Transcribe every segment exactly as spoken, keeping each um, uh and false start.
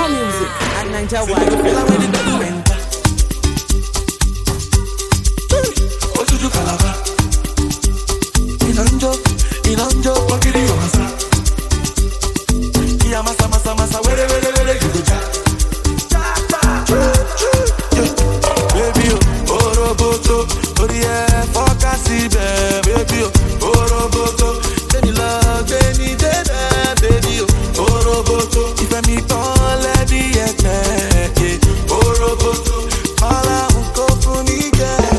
music at Ninja One. Feel like when the do enter. What you do, Calabar? Inanjo, Inanjo, what did you massa? Iya massa, massa, massa, where, where, where, you go ja? Baby, oh, roboto, oh yeah, focus, baby, oh, roboto, then you love, then you dead, baby, oh, roboto, if I meet all, let me get oh, roboto, all I won't go for me, girl.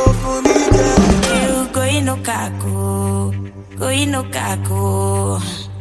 Go no kako,